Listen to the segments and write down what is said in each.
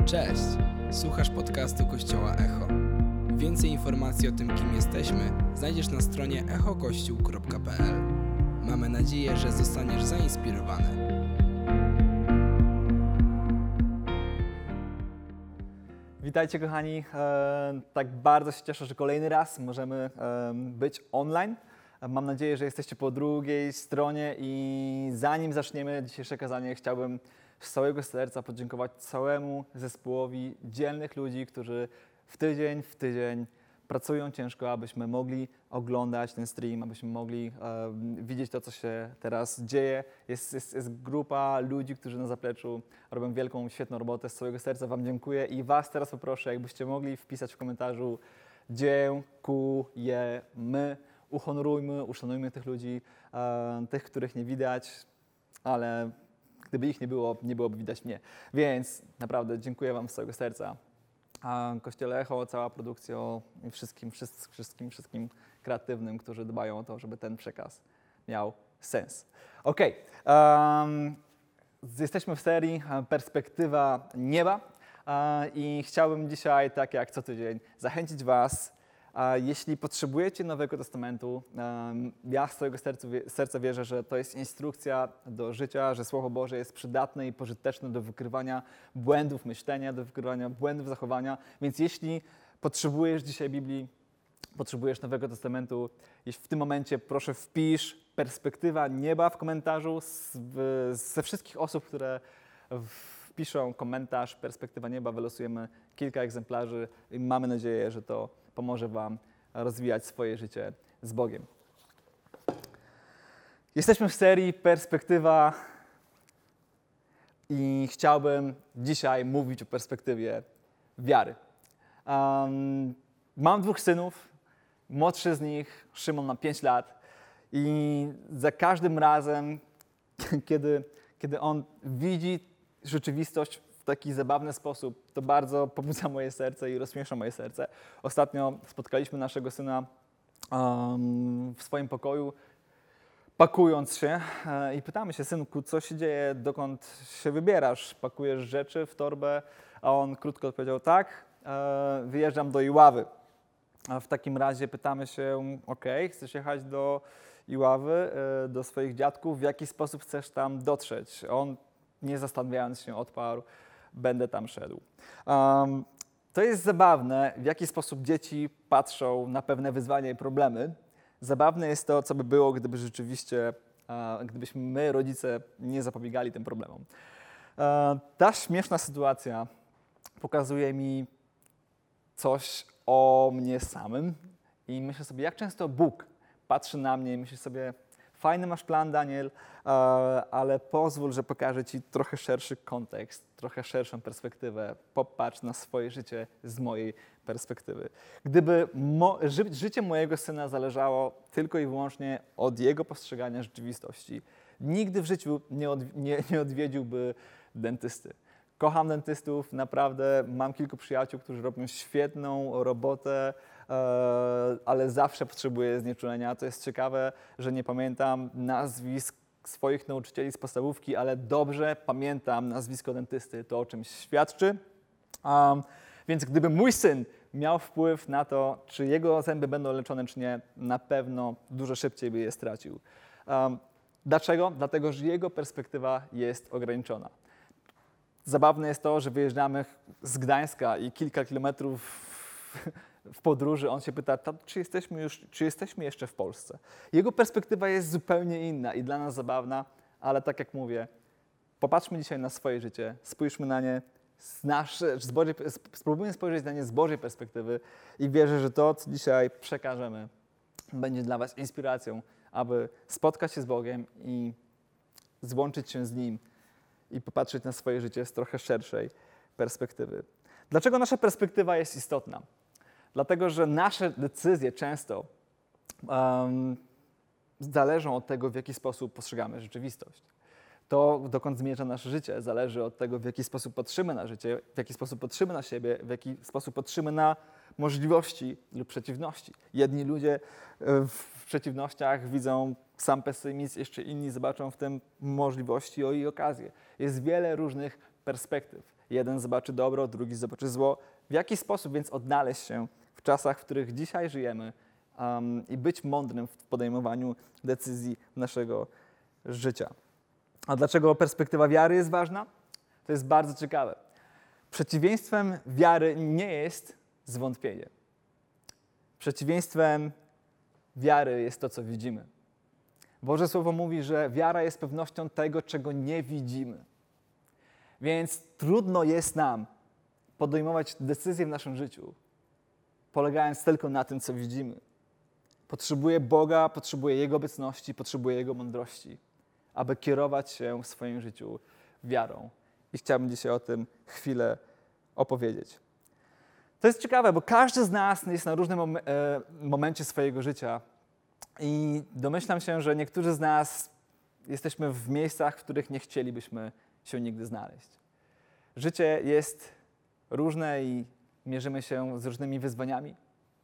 Cześć! Słuchasz podcastu Kościoła Echo. Więcej informacji o tym, kim jesteśmy, znajdziesz na stronie echokościół.pl. Mamy nadzieję, że zostaniesz zainspirowany. Witajcie kochani, tak bardzo się cieszę, że kolejny raz możemy być online. Mam nadzieję, że jesteście po drugiej stronie i zanim zaczniemy dzisiejsze kazanie, chciałbym z całego serca podziękować całemu zespołowi dzielnych ludzi, którzy w tydzień pracują ciężko, abyśmy mogli oglądać ten stream, abyśmy mogli widzieć to, co się teraz dzieje. Jest grupa ludzi, którzy na zapleczu robią wielką, świetną robotę. Z całego serca Wam dziękuję i Was teraz poproszę, jakbyście mogli wpisać w komentarzu dziękujemy. Uhonorujmy, uszanujmy tych ludzi, tych, których nie widać, ale gdyby ich nie było, nie byłoby widać mnie. Więc naprawdę dziękuję Wam z całego serca. Kościele Echo, cała produkcja i wszystkim kreatywnym, którzy dbają o to, żeby ten przekaz miał sens. Okej, jesteśmy w serii Perspektywa Nieba i chciałbym dzisiaj, tak jak co tydzień, zachęcić Was. Jeśli potrzebujecie Nowego Testamentu, ja z całego serca wierzę, że to jest instrukcja do życia, że Słowo Boże jest przydatne i pożyteczne do wykrywania błędów myślenia, do wykrywania błędów zachowania. Więc jeśli potrzebujesz dzisiaj Biblii, potrzebujesz Nowego Testamentu, jeśli w tym momencie proszę wpisz Perspektywa Nieba w komentarzu ze wszystkich osób, które wpiszą komentarz Perspektywa Nieba, wylosujemy kilka egzemplarzy i mamy nadzieję, że to pomoże Wam rozwijać swoje życie z Bogiem. Jesteśmy w serii Perspektywa i chciałbym dzisiaj mówić o perspektywie wiary. Mam 2 synów, młodszy z nich, Szymon, ma 5 lat i za każdym razem, kiedy on widzi rzeczywistość w taki zabawny sposób, to bardzo pobudza moje serce i rozśmiesza moje serce. Ostatnio spotkaliśmy naszego syna w swoim pokoju, pakując się i pytamy się: synku, co się dzieje, dokąd się wybierasz? Pakujesz rzeczy w torbę? A on krótko odpowiedział: tak, wyjeżdżam do Iławy. A w takim razie pytamy się: okej, chcesz jechać do Iławy, do swoich dziadków, w jaki sposób chcesz tam dotrzeć? On, nie zastanawiając się, odparł: będę tam szedł. To jest zabawne, w jaki sposób dzieci patrzą na pewne wyzwania i problemy. Zabawne jest to, co by było, gdyby rzeczywiście, gdybyśmy my, rodzice, nie zapobiegali tym problemom. Ta śmieszna sytuacja pokazuje mi coś o mnie samym i myślę sobie, jak często Bóg patrzy na mnie i myśli sobie: fajny masz plan, Daniel, ale pozwól, że pokażę Ci trochę szerszy kontekst, trochę szerszą perspektywę. Popatrz na swoje życie z mojej perspektywy. Gdyby życie mojego syna zależało tylko i wyłącznie od jego postrzegania rzeczywistości, nigdy w życiu nie odwiedziłby dentysty. Kocham dentystów, naprawdę mam kilku przyjaciół, którzy robią świetną robotę, ale zawsze potrzebuję znieczulenia. To jest ciekawe, że nie pamiętam nazwisk swoich nauczycieli z podstawówki, ale dobrze pamiętam nazwisko dentysty. To o czymś świadczy. Więc gdyby mój syn miał wpływ na to, czy jego zęby będą leczone, czy nie, na pewno dużo szybciej by je stracił. Dlaczego? Dlatego, że jego perspektywa jest ograniczona. Zabawne jest to, że wyjeżdżamy z Gdańska i kilka kilometrów w podróży on się pyta: czy jesteśmy jeszcze w Polsce? Jego perspektywa jest zupełnie inna i dla nas zabawna, ale tak jak mówię, popatrzmy dzisiaj na swoje życie, spójrzmy na nie spróbujmy spojrzeć na nie z Bożej perspektywy i wierzę, że to, co dzisiaj przekażemy, będzie dla Was inspiracją, aby spotkać się z Bogiem i złączyć się z Nim i popatrzeć na swoje życie z trochę szerszej perspektywy. Dlaczego nasza perspektywa jest istotna? Dlatego, że nasze decyzje często zależą od tego, w jaki sposób postrzegamy rzeczywistość. To, dokąd zmierza nasze życie, zależy od tego, w jaki sposób patrzymy na życie, w jaki sposób patrzymy na siebie, w jaki sposób patrzymy na możliwości lub przeciwności. Jedni ludzie w przeciwnościach widzą sam pesymizm, jeszcze inni zobaczą w tym możliwości i okazje. Jest wiele różnych perspektyw. Jeden zobaczy dobro, drugi zobaczy zło. W jaki sposób więc odnaleźć się w czasach, w których dzisiaj żyjemy i być mądrym w podejmowaniu decyzji naszego życia? A dlaczego perspektywa wiary jest ważna? To jest bardzo ciekawe. Przeciwieństwem wiary nie jest zwątpienie. Przeciwieństwem wiary jest to, co widzimy. Boże Słowo mówi, że wiara jest pewnością tego, czego nie widzimy. Więc trudno jest nam podejmować decyzje w naszym życiu, polegając tylko na tym, co widzimy. Potrzebuję Boga, potrzebuję Jego obecności, potrzebuję Jego mądrości, aby kierować się w swoim życiu wiarą. I chciałbym dzisiaj o tym chwilę opowiedzieć. To jest ciekawe, bo każdy z nas jest na różnym momencie swojego życia i domyślam się, że niektórzy z nas jesteśmy w miejscach, w których nie chcielibyśmy się nigdy znaleźć. Życie jest różne i mierzymy się z różnymi wyzwaniami.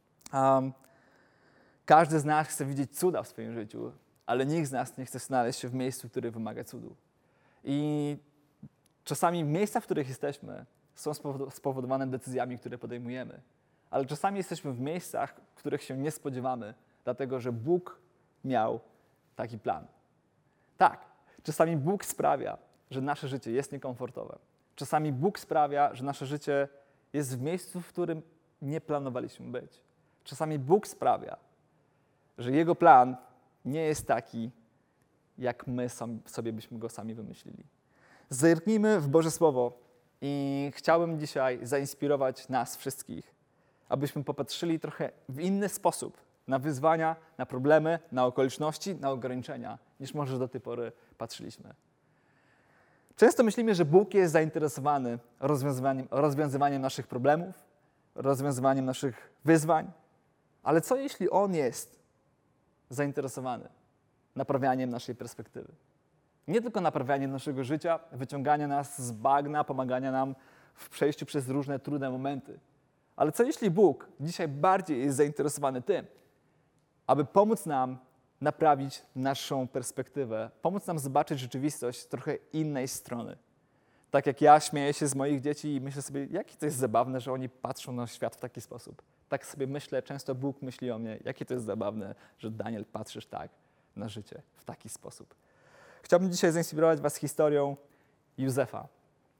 Każdy z nas chce widzieć cuda w swoim życiu, ale nikt z nas nie chce znaleźć się w miejscu, które wymaga cudu. I czasami miejsca, w których jesteśmy, są spowodowane decyzjami, które podejmujemy. Ale czasami jesteśmy w miejscach, w których się nie spodziewamy, dlatego że Bóg miał taki plan. Tak, czasami Bóg sprawia, że nasze życie jest niekomfortowe. Czasami Bóg sprawia, że nasze życie jest w miejscu, w którym nie planowaliśmy być. Czasami Bóg sprawia, że Jego plan nie jest taki, jak my sobie byśmy go sami wymyślili. Zerknijmy w Boże Słowo i chciałbym dzisiaj zainspirować nas wszystkich, abyśmy popatrzyli trochę w inny sposób na wyzwania, na problemy, na okoliczności, na ograniczenia, niż może do tej pory patrzyliśmy. Często myślimy, że Bóg jest zainteresowany rozwiązywaniem naszych problemów, rozwiązywaniem naszych wyzwań, ale co jeśli On jest zainteresowany naprawianiem naszej perspektywy? Nie tylko naprawianiem naszego życia, wyciąganiem nas z bagna, pomagania nam w przejściu przez różne trudne momenty. Ale co jeśli Bóg dzisiaj bardziej jest zainteresowany tym, aby pomóc nam naprawić naszą perspektywę, pomóc nam zobaczyć rzeczywistość z trochę innej strony. Tak jak ja śmieję się z moich dzieci i myślę sobie, jakie to jest zabawne, że oni patrzą na świat w taki sposób. Tak sobie myślę, często Bóg myśli o mnie, jakie to jest zabawne, że Daniel, patrzysz tak na życie, w taki sposób. Chciałbym dzisiaj zainspirować was historią Józefa.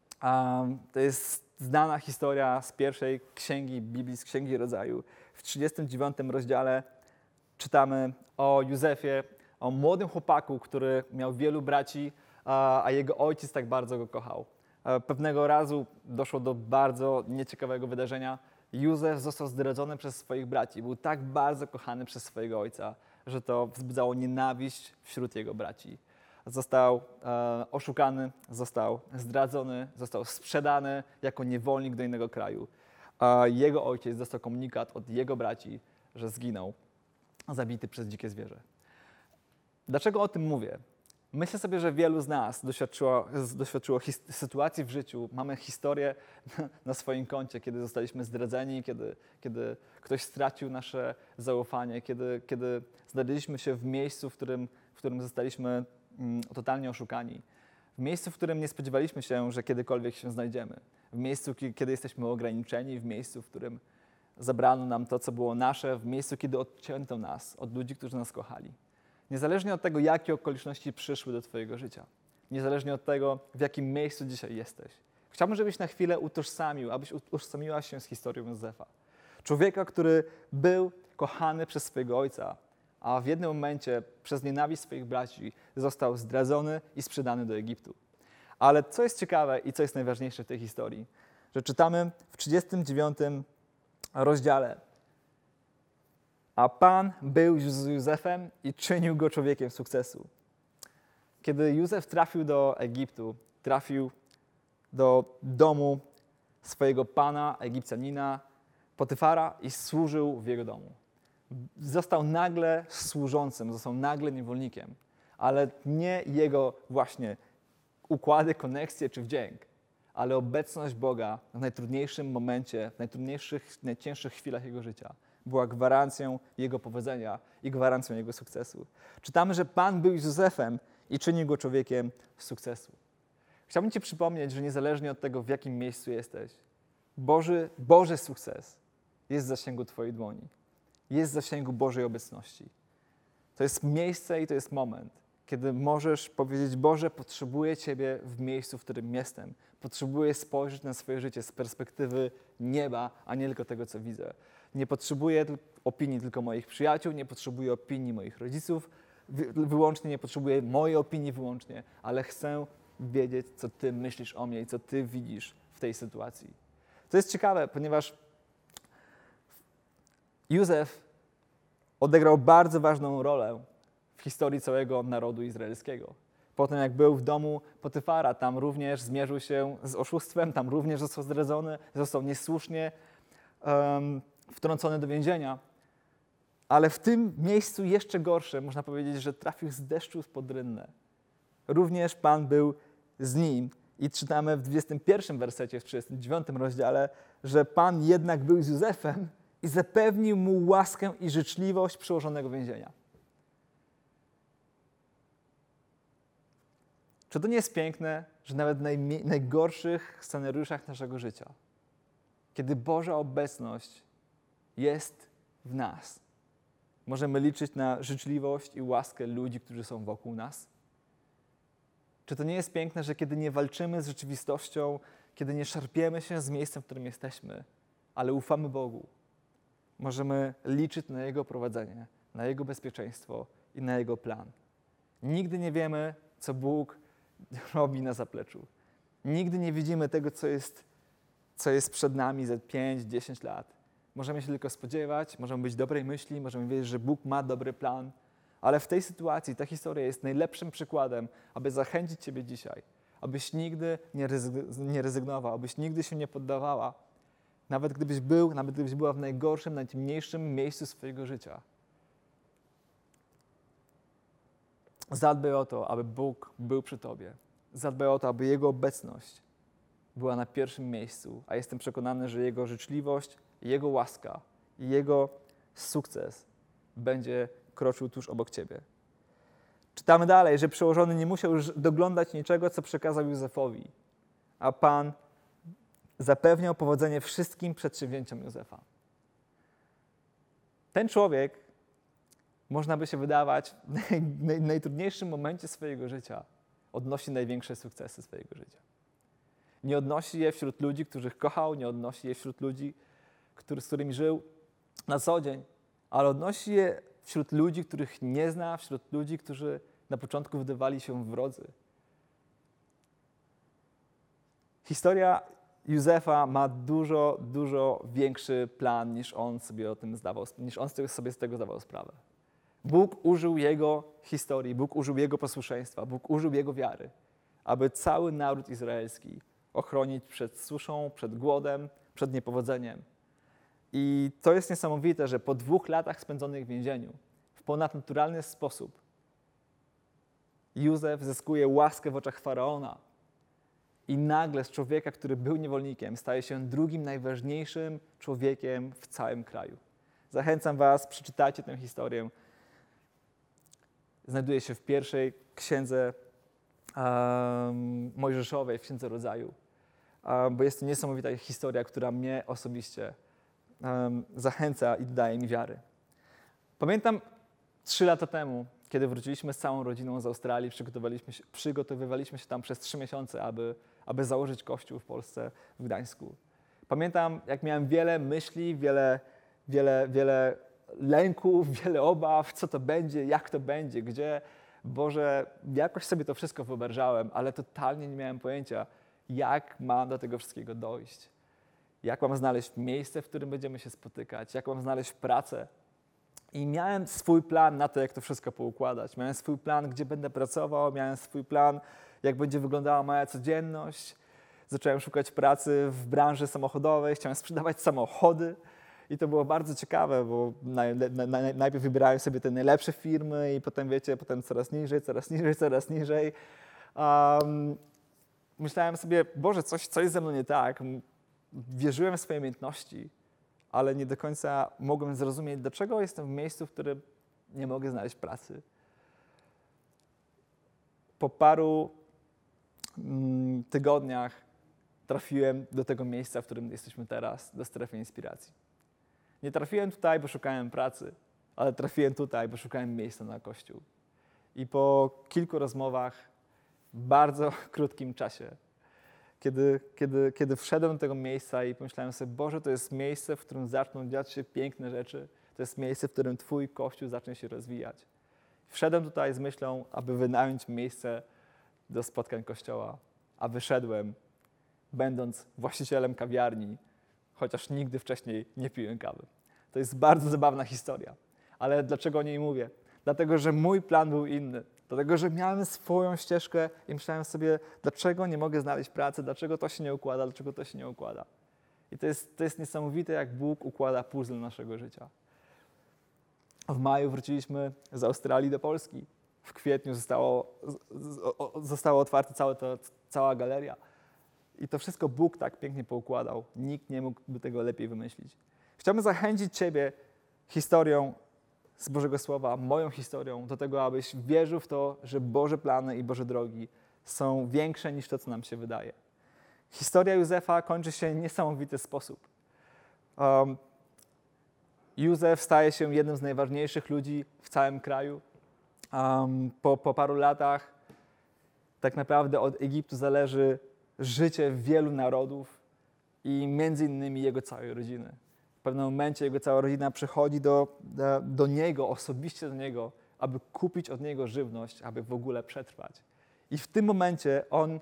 To jest znana historia z pierwszej księgi Biblii, z Księgi Rodzaju. W 39 rozdziale czytamy o Józefie, o młodym chłopaku, który miał wielu braci, a jego ojciec tak bardzo go kochał. Pewnego razu doszło do bardzo nieciekawego wydarzenia. Józef został zdradzony przez swoich braci. Był tak bardzo kochany przez swojego ojca, że to wzbudzało nienawiść wśród jego braci. Został oszukany, został zdradzony, został sprzedany jako niewolnik do innego kraju. Jego ojciec dostał komunikat od jego braci, że zginął, zabity przez dzikie zwierzę. Dlaczego o tym mówię? Myślę sobie, że wielu z nas doświadczyło sytuacji w życiu, mamy historię na swoim koncie, kiedy zostaliśmy zdradzeni, kiedy ktoś stracił nasze zaufanie, kiedy znaleźliśmy się w miejscu, w którym zostaliśmy totalnie oszukani. W miejscu, w którym nie spodziewaliśmy się, że kiedykolwiek się znajdziemy. W miejscu, kiedy jesteśmy ograniczeni, w miejscu, w którym zabrano nam to, co było nasze, w miejscu, kiedy odcięto nas od ludzi, którzy nas kochali. Niezależnie od tego, jakie okoliczności przyszły do twojego życia. Niezależnie od tego, w jakim miejscu dzisiaj jesteś. Chciałbym, żebyś na chwilę abyś utożsamiła się z historią Józefa. Człowieka, który był kochany przez swojego ojca, a w jednym momencie przez nienawiść swoich braci został zdradzony i sprzedany do Egiptu. Ale co jest ciekawe i co jest najważniejsze w tej historii, że czytamy w 39 rozdziale: a Pan był z Józefem i czynił go człowiekiem sukcesu. Kiedy Józef trafił do Egiptu, trafił do domu swojego pana, Egipcjanina, Potyfara, i służył w jego domu. Został nagle służącym, został nagle niewolnikiem, ale nie jego właśnie układy, koneksje czy wdzięk, ale obecność Boga w najtrudniejszym momencie, w najcięższych chwilach jego życia była gwarancją jego powodzenia i gwarancją jego sukcesu. Czytamy, że Pan był z Józefem i czynił go człowiekiem sukcesu. Chciałbym Ci przypomnieć, że niezależnie od tego, w jakim miejscu jesteś, Boży sukces jest w zasięgu Twojej dłoni. Jest w zasięgu Bożej obecności. To jest miejsce i to jest moment, kiedy możesz powiedzieć: Boże, potrzebuję Ciebie w miejscu, w którym jestem. Potrzebuję spojrzeć na swoje życie z perspektywy nieba, a nie tylko tego, co widzę. Nie potrzebuję opinii tylko moich przyjaciół, nie potrzebuję opinii moich rodziców wyłącznie, nie potrzebuję mojej opinii wyłącznie, ale chcę wiedzieć, co Ty myślisz o mnie i co Ty widzisz w tej sytuacji. To jest ciekawe, ponieważ Józef odegrał bardzo ważną rolę w historii całego narodu izraelskiego. Potem jak był w domu Potyfara, tam również zmierzył się z oszustwem, tam również został zdradzony, został niesłusznie wtrącony do więzienia. Ale w tym miejscu jeszcze gorsze, można powiedzieć, że trafił z deszczu spod rynne. Również Pan był z nim i czytamy w 21 wersecie, w 39 rozdziale, że Pan jednak był z Józefem i zapewnił mu łaskę i życzliwość przełożonego więzienia. Czy to nie jest piękne, że nawet w najgorszych scenariuszach naszego życia, kiedy Boża obecność jest w nas, możemy liczyć na życzliwość i łaskę ludzi, którzy są wokół nas? Czy to nie jest piękne, że kiedy nie walczymy z rzeczywistością, kiedy nie szarpiemy się z miejscem, w którym jesteśmy, ale ufamy Bogu, możemy liczyć na Jego prowadzenie, na Jego bezpieczeństwo i na Jego plan. Nigdy nie wiemy, co Bóg robi na zapleczu. Nigdy nie widzimy tego, co jest przed nami za 5-10 lat. Możemy się tylko spodziewać, możemy być dobrej myśli, możemy wiedzieć, że Bóg ma dobry plan, ale w tej sytuacji ta historia jest najlepszym przykładem, aby zachęcić Ciebie dzisiaj, abyś nigdy nie rezygnował, abyś nigdy się nie poddawała, nawet gdybyś była w najgorszym, najciemniejszym miejscu swojego życia. Zadbaj o to, aby Bóg był przy Tobie. Zadbaj o to, aby Jego obecność była na pierwszym miejscu, a jestem przekonany, że Jego życzliwość, Jego łaska i Jego sukces będzie kroczył tuż obok Ciebie. Czytamy dalej, że przełożony nie musiał już doglądać niczego, co przekazał Józefowi, a Pan zapewniał powodzenie wszystkim przedsięwzięciom Józefa. Ten człowiek, można by się wydawać, w najtrudniejszym momencie swojego życia odnosi największe sukcesy swojego życia. Nie odnosi je wśród ludzi, których kochał, nie odnosi je wśród ludzi, z którymi żył na co dzień, ale odnosi je wśród ludzi, których nie zna, wśród ludzi, którzy na początku wydawali się wrodzy. Historia Józefa ma dużo, dużo większy plan, niż on sobie z tego zdawał sprawę. Bóg użył jego historii, Bóg użył jego posłuszeństwa, Bóg użył jego wiary, aby cały naród izraelski ochronić przed suszą, przed głodem, przed niepowodzeniem. I to jest niesamowite, że po 2 latach spędzonych w więzieniu, w ponadnaturalny sposób, Józef zyskuje łaskę w oczach Faraona i nagle z człowieka, który był niewolnikiem, staje się drugim najważniejszym człowiekiem w całym kraju. Zachęcam Was, przeczytajcie tę historię. Znajduje się w pierwszej księdze Mojżeszowej, w Księdze Rodzaju, bo jest to niesamowita historia, która mnie osobiście zachęca i daje mi wiary. Pamiętam 3 lata temu, kiedy wróciliśmy z całą rodziną z Australii, przygotowywaliśmy się tam przez 3 miesiące, aby założyć kościół w Polsce, w Gdańsku. Pamiętam, jak miałem wiele myśli, wiele lęków, wiele obaw, co to będzie, jak to będzie, gdzie. Boże, jakoś sobie to wszystko wyobrażałem, ale totalnie nie miałem pojęcia, jak mam do tego wszystkiego dojść. Jak mam znaleźć miejsce, w którym będziemy się spotykać, jak mam znaleźć pracę. I miałem swój plan na to, jak to wszystko poukładać. Miałem swój plan, gdzie będę pracował, miałem swój plan, jak będzie wyglądała moja codzienność. Zacząłem szukać pracy w branży samochodowej, chciałem sprzedawać samochody. I to było bardzo ciekawe, bo najpierw wybierałem sobie te najlepsze firmy i potem, potem coraz niżej. myślałem sobie, Boże, coś jest ze mną nie tak. Wierzyłem w swoje umiejętności, ale nie do końca mogłem zrozumieć, dlaczego jestem w miejscu, w którym nie mogę znaleźć pracy. Po paru tygodniach trafiłem do tego miejsca, w którym jesteśmy teraz, do strefy inspiracji. Nie trafiłem tutaj, bo szukałem pracy, ale trafiłem tutaj, bo szukałem miejsca na Kościół. I po kilku rozmowach, w bardzo krótkim czasie, kiedy wszedłem do tego miejsca i pomyślałem sobie, Boże, to jest miejsce, w którym zaczną dziać się piękne rzeczy, to jest miejsce, w którym Twój Kościół zacznie się rozwijać. Wszedłem tutaj z myślą, aby wynająć miejsce do spotkań Kościoła, a wyszedłem, będąc właścicielem kawiarni, chociaż nigdy wcześniej nie piłem kawy. To jest bardzo zabawna historia. Ale dlaczego o niej mówię? Dlatego, że mój plan był inny. Dlatego, że miałem swoją ścieżkę i myślałem sobie, dlaczego nie mogę znaleźć pracy, dlaczego to się nie układa, dlaczego to się nie układa. I to jest niesamowite, jak Bóg układa puzzle naszego życia. W maju wróciliśmy z Australii do Polski. W kwietniu została otwarta cała galeria. I to wszystko Bóg tak pięknie poukładał. Nikt nie mógłby tego lepiej wymyślić. Chciałbym zachęcić Ciebie historią z Bożego Słowa, moją historią, do tego, abyś wierzył w to, że Boże plany i Boże drogi są większe niż to, co nam się wydaje. Historia Józefa kończy się w niesamowity sposób. Józef staje się jednym z najważniejszych ludzi w całym kraju. Po paru latach tak naprawdę od Egiptu zależy życie wielu narodów i między innymi jego całej rodziny. W pewnym momencie jego cała rodzina przychodzi do niego, osobiście do niego, aby kupić od niego żywność, aby w ogóle przetrwać. I w tym momencie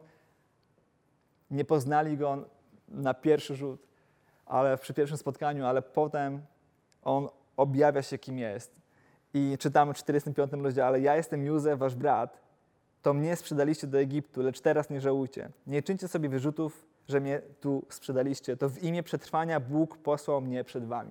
nie poznali go na pierwszy rzut, ale przy pierwszym spotkaniu, ale potem on objawia się, kim jest. I czytamy w 45 rozdziale: ja jestem Józef, wasz brat, to mnie sprzedaliście do Egiptu, lecz teraz nie żałujcie. Nie czyńcie sobie wyrzutów, że mnie tu sprzedaliście. To w imię przetrwania Bóg posłał mnie przed wami.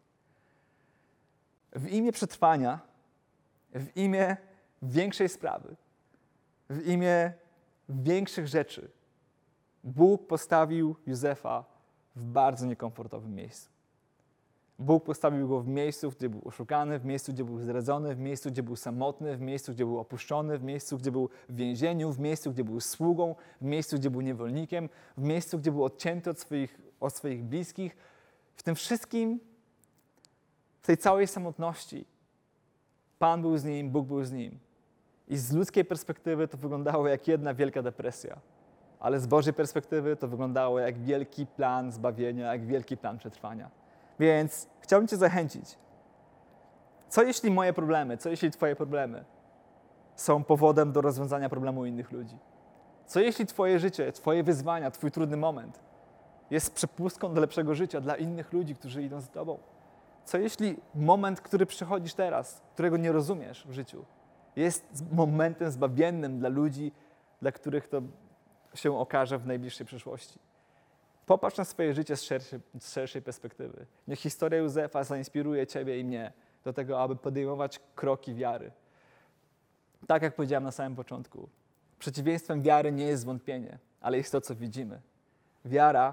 W imię przetrwania, w imię większej sprawy, w imię większych rzeczy Bóg postawił Józefa w bardzo niekomfortowym miejscu. Bóg postawił go w miejscu, gdzie był oszukany, w miejscu, gdzie był zdradzony, w miejscu, gdzie był samotny, w miejscu, gdzie był opuszczony, w miejscu, gdzie był w więzieniu, w miejscu, gdzie był sługą, w miejscu, gdzie był niewolnikiem, w miejscu, gdzie był odcięty od swoich bliskich. W tym wszystkim, w tej całej samotności, Pan był z nim, Bóg był z nim. I z ludzkiej perspektywy to wyglądało jak jedna wielka depresja. Ale z Bożej perspektywy to wyglądało jak wielki plan zbawienia, jak wielki plan przetrwania. Więc chciałbym Cię zachęcić. Co jeśli moje problemy, co jeśli Twoje problemy są powodem do rozwiązania problemu innych ludzi? Co jeśli Twoje życie, Twoje wyzwania, Twój trudny moment jest przepustką do lepszego życia dla innych ludzi, którzy idą za Tobą? Co jeśli moment, który przechodzisz teraz, którego nie rozumiesz w życiu, jest momentem zbawiennym dla ludzi, dla których to się okaże w najbliższej przyszłości? Popatrz na swoje życie z szerszej perspektywy. Niech historia Józefa zainspiruje Ciebie i mnie do tego, aby podejmować kroki wiary. Tak jak powiedziałem na samym początku, przeciwieństwem wiary nie jest zwątpienie, ale jest to, co widzimy. Wiara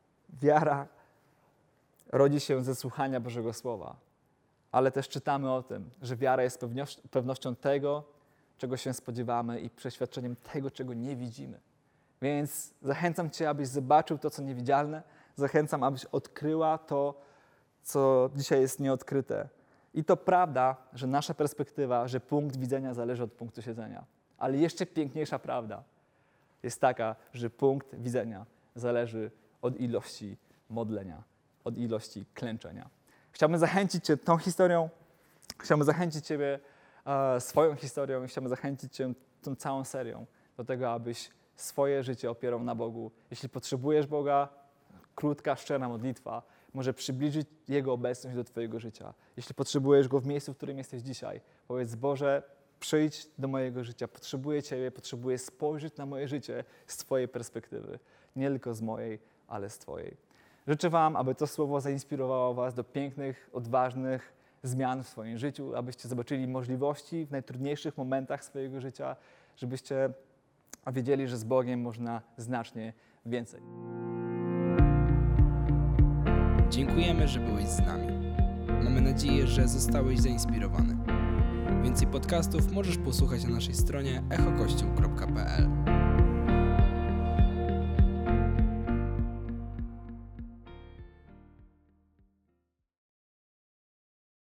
rodzi się ze słuchania Bożego Słowa, ale też czytamy o tym, że wiara jest pewnością tego, czego się spodziewamy i przeświadczeniem tego, czego nie widzimy. Więc zachęcam Cię, abyś zobaczył to, co niewidzialne. Zachęcam, abyś odkryła to, co dzisiaj jest nieodkryte. I to prawda, że nasza perspektywa, że punkt widzenia zależy od punktu siedzenia. Ale jeszcze piękniejsza prawda jest taka, że punkt widzenia zależy od ilości modlenia, od ilości klęczenia. Chciałbym zachęcić Cię tą historią, chciałbym zachęcić Ciebie swoją historią i chciałbym zachęcić Cię tą całą serią do tego, abyś swoje życie opierał na Bogu. Jeśli potrzebujesz Boga, krótka, szczera modlitwa może przybliżyć Jego obecność do Twojego życia. Jeśli potrzebujesz Go w miejscu, w którym jesteś dzisiaj, powiedz: Boże, przyjdź do mojego życia, potrzebuję Ciebie, potrzebuję spojrzeć na moje życie z Twojej perspektywy. Nie tylko z mojej, ale z Twojej. Życzę Wam, aby to słowo zainspirowało Was do pięknych, odważnych zmian w swoim życiu, abyście zobaczyli możliwości w najtrudniejszych momentach swojego życia, żebyście a wiedzieli, że z Bogiem można znacznie więcej. Dziękujemy, że byłeś z nami. Mamy nadzieję, że zostałeś zainspirowany. Więcej podcastów możesz posłuchać na naszej stronie echokościół.pl.